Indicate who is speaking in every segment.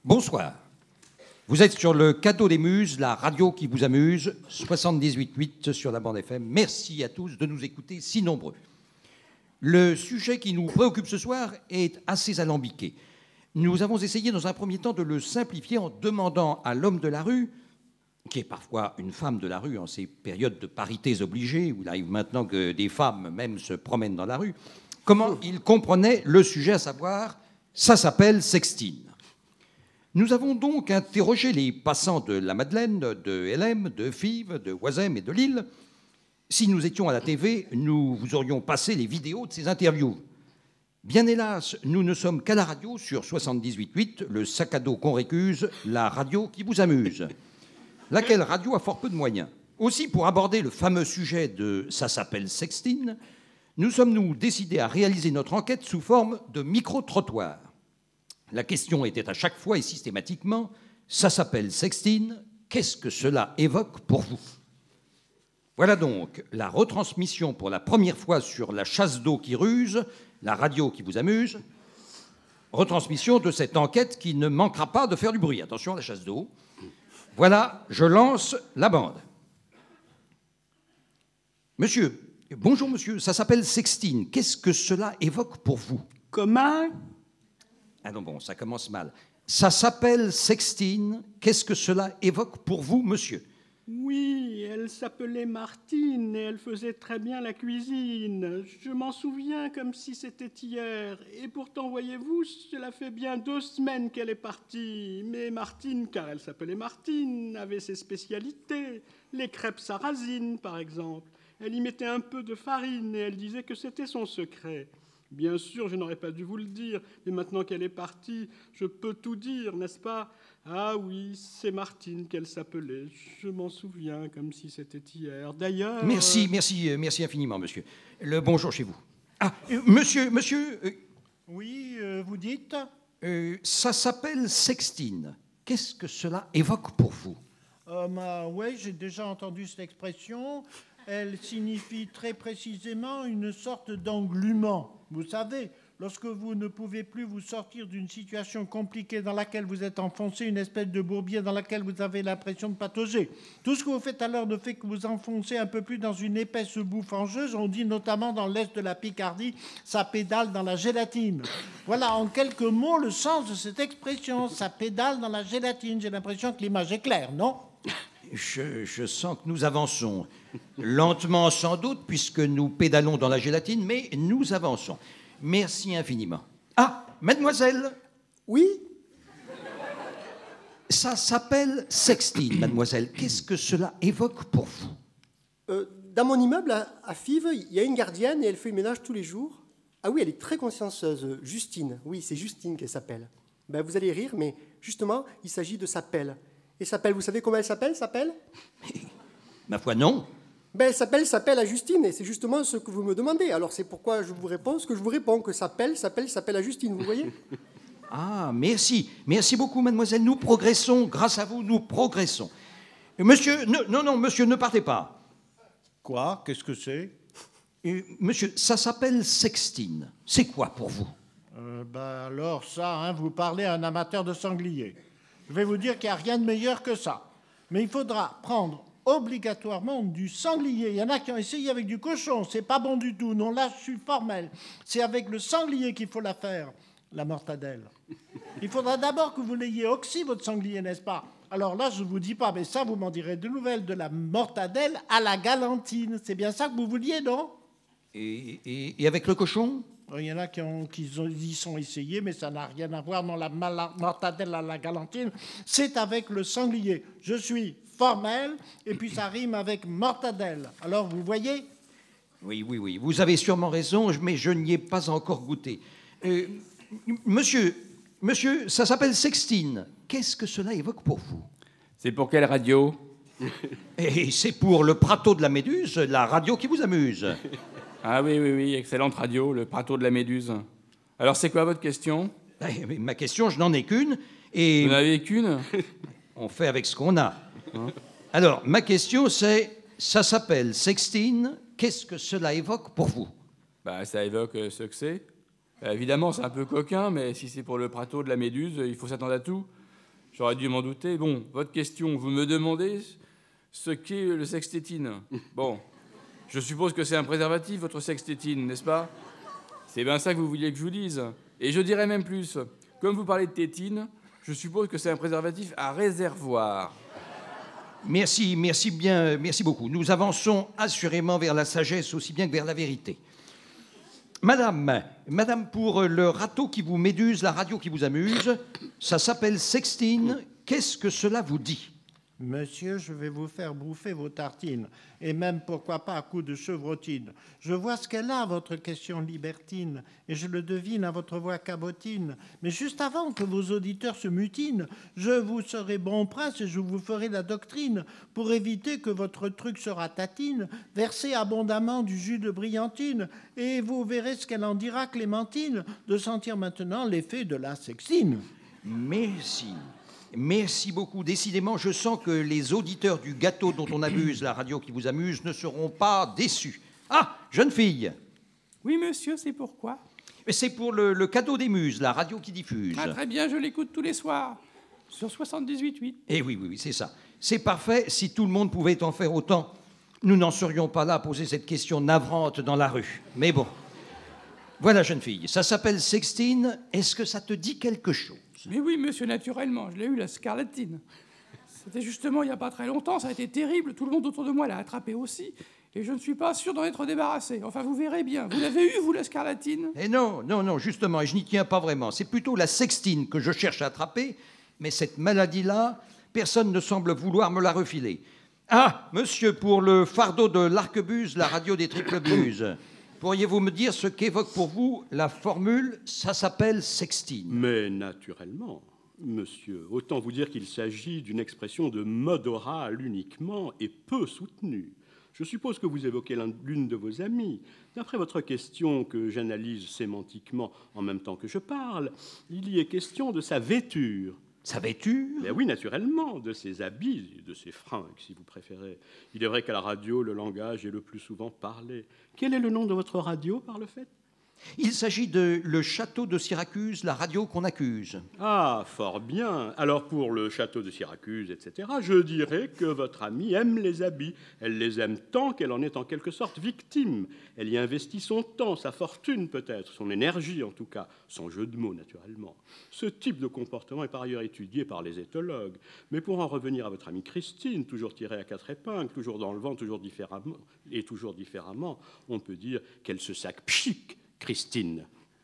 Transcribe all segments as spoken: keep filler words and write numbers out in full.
Speaker 1: Bonsoir. Vous êtes sur le Cadeau des Muses, la radio qui vous amuse, soixante-dix-huit virgule huit sur la bande F M. Merci à tous de nous écouter si nombreux. Le sujet qui nous préoccupe ce soir est assez alambiqué. Nous avons essayé dans un premier temps de le simplifier en demandant à l'homme de la rue, qui est parfois une femme de la rue en ces périodes de parités obligées, où il arrive maintenant que des femmes même se promènent dans la rue, comment il comprenait le sujet, à savoir, ça s'appelle sextine. Nous avons donc interrogé les passants de la Madeleine, de L M, de Fives, de Oisem et de Lille. Si nous étions à la T V, nous vous aurions passé les vidéos de ces interviews. Bien hélas, nous ne sommes qu'à la radio sur soixante-dix-huit virgule huit, le sac à dos qu'on récuse, la radio qui vous amuse. Laquelle radio a fort peu de moyens. Aussi, pour aborder le fameux sujet de « ça s'appelle sextine », nous sommes-nous décidés à réaliser notre enquête sous forme de micro-trottoir. La question était à chaque fois et systématiquement « ça s'appelle sextine, qu'est-ce que cela évoque pour vous ?» Voilà donc la retransmission pour la première fois sur la chasse d'eau qui ruse, la radio qui vous amuse, retransmission de cette enquête qui ne manquera pas de faire du bruit. Attention à la chasse d'eau. Voilà, je lance la bande. Monsieur, bonjour monsieur, ça s'appelle sextine. Qu'est-ce que cela évoque pour vous?
Speaker 2: Comment?
Speaker 1: Ah non, bon, ça commence mal. Ça s'appelle sextine. Qu'est-ce que cela évoque pour vous, monsieur?
Speaker 2: Oui, elle s'appelait Martine et elle faisait très bien la cuisine. Je m'en souviens comme si c'était hier. Et pourtant, voyez-vous, cela fait bien deux semaines qu'elle est partie. Mais Martine, car elle s'appelait Martine, avait ses spécialités. Les crêpes sarrasines, par exemple. Elle y mettait un peu de farine et elle disait que c'était son secret. Bien sûr, je n'aurais pas dû vous le dire, mais maintenant qu'elle est partie, je peux tout dire, n'est-ce pas? Ah oui, c'est Martine qu'elle s'appelait. Je m'en souviens comme si c'était hier. D'ailleurs...
Speaker 1: Merci,
Speaker 2: euh...
Speaker 1: merci, merci infiniment, monsieur. Le bonjour chez vous. Ah, euh, monsieur, monsieur... Euh,
Speaker 3: oui, euh, vous dites
Speaker 1: euh, ça s'appelle sextine. Qu'est-ce que cela évoque pour vous?
Speaker 3: euh, bah, oui, j'ai déjà entendu cette expression. Elle signifie très précisément une sorte d'englument. Vous savez, lorsque vous ne pouvez plus vous sortir d'une situation compliquée dans laquelle vous êtes enfoncé, une espèce de bourbier dans laquelle vous avez l'impression de patauger. Tout ce que vous faites alors ne fait que vous enfoncer un peu plus dans une épaisse boue fangeuse. On dit notamment dans l'est de la Picardie, ça pédale dans la gélatine. Voilà en quelques mots le sens de cette expression, ça pédale dans la gélatine. J'ai l'impression que l'image est claire, non ?
Speaker 1: Je, je sens que nous avançons. Lentement sans doute, puisque nous pédalons dans la gélatine, mais nous avançons. Merci infiniment. Ah, mademoiselle.
Speaker 4: Oui?
Speaker 1: Ça s'appelle sextine, mademoiselle. Qu'est-ce que cela évoque pour vous?
Speaker 4: euh, Dans mon immeuble, à, à Fives, il y a une gardienne et elle fait le ménage tous les jours. Ah oui, elle est très consciencieuse, Justine. Oui, c'est Justine qu'elle s'appelle. Ben, vous allez rire, mais justement, il s'agit de sa pelle. Et s'appelle, vous savez comment elle s'appelle, s'appelle?
Speaker 1: Ma foi, non.
Speaker 4: Ben, elle s'appelle, s'appelle à Justine, et c'est justement ce que vous me demandez. Alors c'est pourquoi je vous réponds ce que je vous réponds, que s'appelle, s'appelle, s'appelle à Justine, vous voyez?
Speaker 1: Ah, merci. Merci beaucoup, mademoiselle. Nous progressons. Grâce à vous, nous progressons. Monsieur, ne, non, non, monsieur, ne partez pas.
Speaker 3: Quoi? Qu'est-ce que c'est?
Speaker 1: euh, Monsieur, ça s'appelle sextine. C'est quoi pour vous?
Speaker 3: euh, ben Alors ça, hein, vous parlez à un amateur de sanglier. Je vais vous dire qu'il n'y a rien de meilleur que ça. Mais il faudra prendre obligatoirement du sanglier. Il y en a qui ont essayé avec du cochon. C'est pas bon du tout. Non, là, je suis formel. C'est avec le sanglier qu'il faut la faire, la mortadelle. Il faudra d'abord que vous l'ayez oxy, votre sanglier, n'est-ce pas? Alors là, je ne vous dis pas, mais ça, vous m'en direz de nouvelles, de la mortadelle à la galantine. C'est bien ça que vous vouliez, non?
Speaker 1: Et, et, et avec le cochon?
Speaker 3: Il y en a qui, ont, qui y sont essayés, mais ça n'a rien à voir. Non, la mortadelle à la galantine, c'est avec le sanglier. Je suis formel, et puis ça rime avec mortadelle. Alors, vous voyez?
Speaker 1: Oui, oui, oui. Vous avez sûrement raison, mais je n'y ai pas encore goûté. Euh, monsieur, monsieur, ça s'appelle sextine. Qu'est-ce que cela évoque pour vous?
Speaker 5: C'est pour quelle radio?
Speaker 1: Et c'est pour le Prato de la Méduse, la radio qui vous amuse.
Speaker 5: Ah oui, oui, oui, excellente radio, le Prato de la Méduse. Alors, c'est quoi votre question?
Speaker 1: Eh, ma question, je n'en ai qu'une. Et
Speaker 5: vous n'en avez qu'une?
Speaker 1: On fait avec ce qu'on a. Hein? Alors, ma question, c'est, ça s'appelle sextine, qu'est-ce que cela évoque pour vous?
Speaker 5: Bah, ça évoque euh, ce que c'est. Bah, évidemment, c'est un peu coquin, mais si c'est pour le Prato de la Méduse, il faut s'attendre à tout. J'aurais dû m'en douter. Bon, votre question, vous me demandez ce qu'est le sextétine. Bon, je suppose que c'est un préservatif, votre sextétine, n'est-ce pas? C'est bien ça que vous vouliez que je vous dise. Et je dirais même plus. Comme vous parlez de tétine, je suppose que c'est un préservatif à réservoir.
Speaker 1: Merci, merci bien, merci beaucoup. Nous avançons assurément vers la sagesse aussi bien que vers la vérité. Madame, madame, pour le râteau qui vous méduse, la radio qui vous amuse, ça s'appelle sextine. Qu'est-ce que cela vous dit?
Speaker 3: Monsieur, je vais vous faire bouffer vos tartines, et même, pourquoi pas, à coups de chevrotine. Je vois ce qu'elle a, votre question libertine, et je le devine à votre voix cabotine. Mais juste avant que vos auditeurs se mutinent, je vous serai bon prince et je vous ferai la doctrine, pour éviter que votre truc se ratatine. Versez abondamment du jus de brillantine, et vous verrez ce qu'elle en dira, Clémentine, de sentir maintenant l'effet de la sextine.
Speaker 1: Merci. Merci beaucoup. Décidément, je sens que les auditeurs du gâteau dont on abuse, la radio qui vous amuse, ne seront pas déçus. Ah, jeune fille.
Speaker 6: Oui, monsieur, c'est pourquoi?
Speaker 1: C'est pour le, le cadeau des muses, la radio qui diffuse.
Speaker 6: Ah, très bien, je l'écoute tous les soirs, sur soixante-dix-huit virgule huit.
Speaker 1: Eh oui, oui, oui, c'est ça. C'est parfait. Si tout le monde pouvait en faire autant, nous n'en serions pas là à poser cette question navrante dans la rue. Mais bon. Voilà, jeune fille, ça s'appelle sextine. Est-ce que ça te dit quelque chose?
Speaker 6: Mais oui, monsieur, naturellement, je l'ai eu, la scarlatine. C'était justement il n'y a pas très longtemps, ça a été terrible, tout le monde autour de moi l'a attrapé aussi, et je ne suis pas sûr d'en être débarrassé. Enfin, vous verrez bien. Vous l'avez eu, vous, la scarlatine?
Speaker 1: Eh non, non, non, justement, et je n'y tiens pas vraiment. C'est plutôt la sextine que je cherche à attraper, mais cette maladie-là, personne ne semble vouloir me la refiler. Ah, monsieur, pour le fardeau de l'arquebuse, la radio des triples buses, pourriez-vous me dire ce qu'évoque pour vous la formule « ça s'appelle sextine » ?
Speaker 7: Mais naturellement, monsieur, autant vous dire qu'il s'agit d'une expression de mode oral uniquement et peu soutenue. Je suppose que vous évoquez l'une de vos amies. D'après votre question que j'analyse sémantiquement en même temps que je parle, il y est question de sa vêture.
Speaker 1: Sa vêture?
Speaker 7: Ben oui, naturellement, de ses habits, de ses fringues, si vous préférez. Il est vrai qu'à la radio, le langage est le plus souvent parlé. Quel est le nom de votre radio, par le fait?
Speaker 1: Il s'agit de Le Château de Syracuse, la radio qu'on accuse.
Speaker 7: Ah, fort bien. Alors, pour le château de Syracuse, et cetera, je dirais que votre amie aime les habits. Elle les aime tant qu'elle en est en quelque sorte victime. Elle y investit son temps, sa fortune peut-être, son énergie en tout cas, sans jeu de mots naturellement. Ce type de comportement est par ailleurs étudié par les éthologues. Mais pour en revenir à votre amie Christine, toujours tirée à quatre épingles, toujours dans le vent, toujours différemment, et toujours différemment, on peut dire qu'elle se sac pchic, Christine.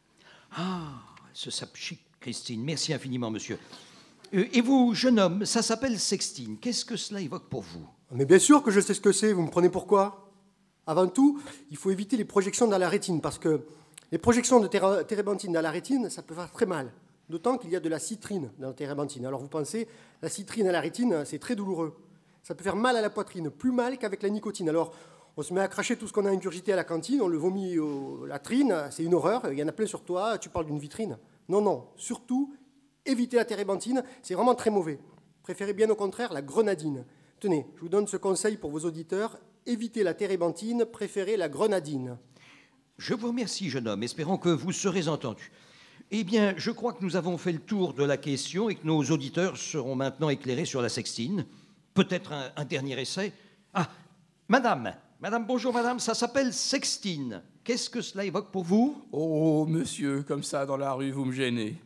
Speaker 1: Ah, ce sape chic, Christine. Merci infiniment, monsieur. Euh, et vous, jeune homme, ça s'appelle sextine. Qu'est-ce que cela évoque pour vous?
Speaker 4: Mais bien sûr que je sais ce que c'est, vous me prenez pourquoi? Avant tout, il faut éviter les projections dans la rétine, parce que les projections de tér- térébenthine dans la rétine, ça peut faire très mal. D'autant qu'il y a de la citrine dans la térébenthine. Alors vous pensez, la citrine à la rétine, c'est très douloureux. Ça peut faire mal à la poitrine, plus mal qu'avec la nicotine. Alors, on se met à cracher tout ce qu'on a ingurgité à la cantine, on le vomit aux latrines, c'est une horreur, il y en a plein sur toi, tu parles d'une vitrine. Non, non, surtout, évitez la térébenthine, c'est vraiment très mauvais. Préférez bien au contraire la grenadine. Tenez, je vous donne ce conseil pour vos auditeurs, évitez la térébenthine, préférez la grenadine.
Speaker 1: Je vous remercie, jeune homme, espérons que vous serez entendu. Eh bien, je crois que nous avons fait le tour de la question et que nos auditeurs seront maintenant éclairés sur la sextine. Peut-être un, un dernier essai. Ah, madame Madame, bonjour madame, ça s'appelle sextine. Qu'est-ce que cela évoque pour vous?
Speaker 5: Oh, monsieur, comme ça, dans la rue, vous me gênez.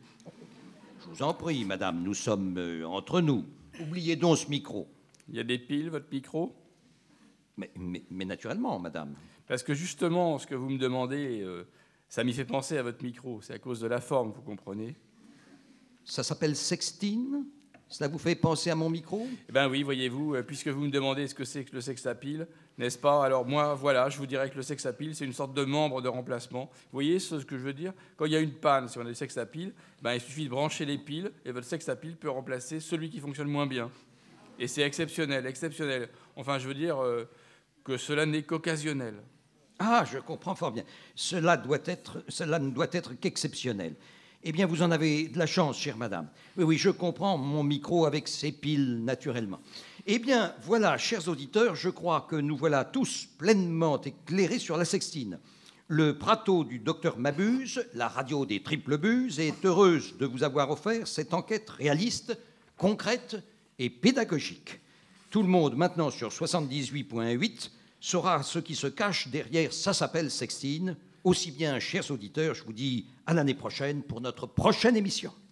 Speaker 1: Je vous en prie, madame, nous sommes euh, entre nous. Oubliez donc ce micro.
Speaker 5: Il y a des piles, votre micro?
Speaker 1: Mais, mais, mais naturellement, madame.
Speaker 5: Parce que justement, ce que vous me demandez, euh, ça m'y fait penser à votre micro. C'est à cause de la forme, vous comprenez?
Speaker 1: Ça s'appelle sextine? Cela vous fait penser à mon micro?
Speaker 5: Eh bien oui, voyez-vous, euh, puisque vous me demandez ce que c'est que le sexapile, n'est-ce pas? Alors moi, voilà, je vous dirais que le sexapile, c'est une sorte de membre de remplacement. Vous voyez ce que je veux dire? Quand il y a une panne, si on a des sexapiles, ben, il suffit de brancher les piles et votre sexapile peut remplacer celui qui fonctionne moins bien. Et c'est exceptionnel, exceptionnel. Enfin, je veux dire euh, que cela n'est qu'occasionnel.
Speaker 1: Ah, je comprends fort bien. Cela, doit être, cela ne doit être qu'exceptionnel. Eh bien, vous en avez de la chance, chère madame. Oui, oui, je comprends mon micro avec ses piles, naturellement. Eh bien, voilà, chers auditeurs, je crois que nous voilà tous pleinement éclairés sur la sextine. Le prato du docteur Mabuse, la radio des triples buses, est heureuse de vous avoir offert cette enquête réaliste concrète et pédagogique. Tout le monde, maintenant, sur soixante-dix-huit point huit, saura ce qui se cache derrière « Ça s'appelle Sextine ». Aussi bien, chers auditeurs, je vous dis à l'année prochaine pour notre prochaine émission.